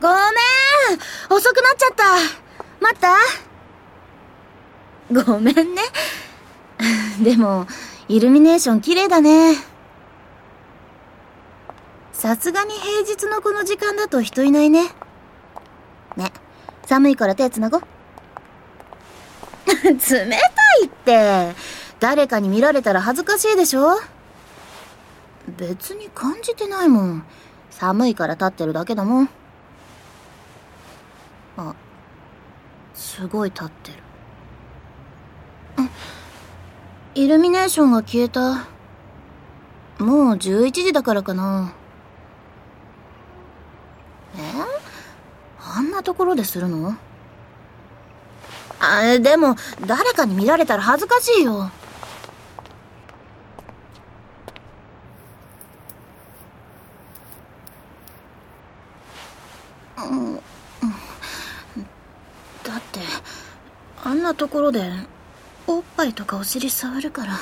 ごめん、遅くなっちゃった。待った。ごめんね。でもイルミネーション綺麗だね。さすがに平日のこの時間だと人いないね。ね、寒いから手つなごう。冷たいって。誰かに見られたら恥ずかしいでしょ。別に感じてないもん。寒いから立ってるだけだもん。あ、すごい立ってる。イルミネーションが消えた。もう11時だからかな。あんなところでするの？でも誰かに見られたら恥ずかしいよ。だってあんなところでおっぱいとかお尻触るから。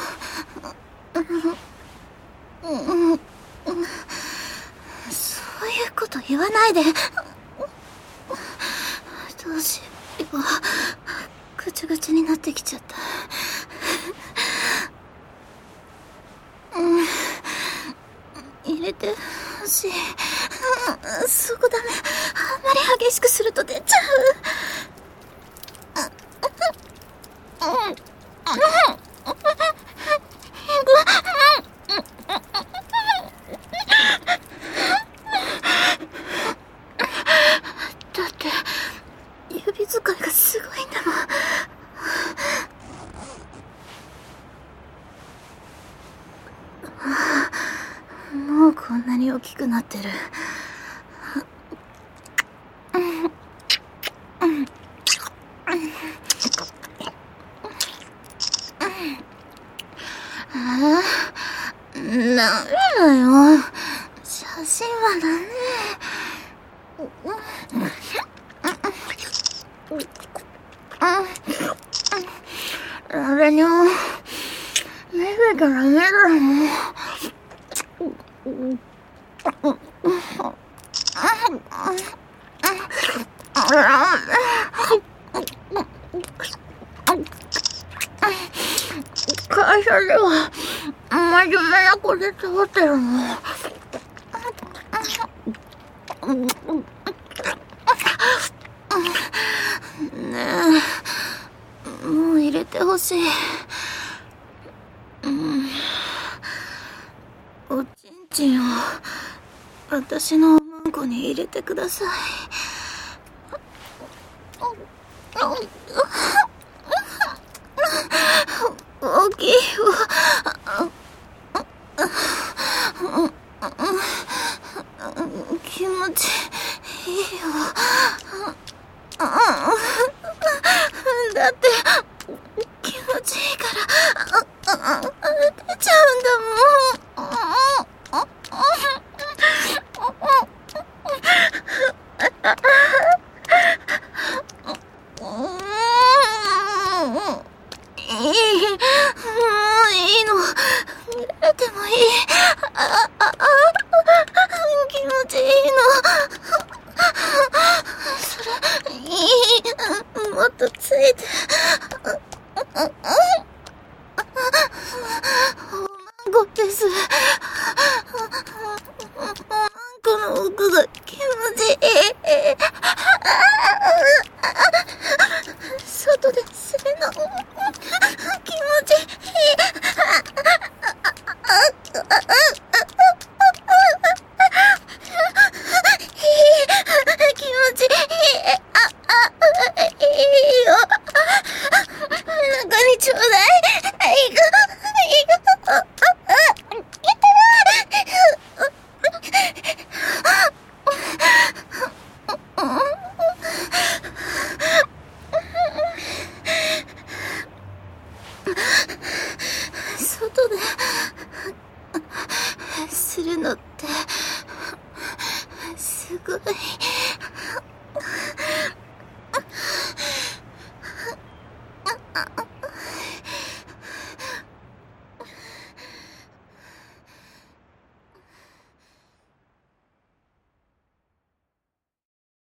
そういうこと言わないで。どうしよう、ぐちゅぐちゅになってきちゃった。入れてほしい。そこダメ。あんまり激しくすると出ちゃう。だって指使いがすごいんだもん。もうこんなに大きくなってる。ダメだよ。写真はダメ。誰にも見せたらダメだよ。会社では真面目な子で通ってるの。ねえ、もう入れてほしい。おちんちんを私のおまんこに入れてください。大きいよ。気持ちいいよ。だって気持ちいいから出ちゃうんだもん。もういいの。見られてもいい。気持ちいいの。それいい。もっとついて。おまんこです。おまんこの奥が気持ちいい。外でするの気持ちいい。気持ちいい。いいよ。中にちょうだい。外でするのってすごい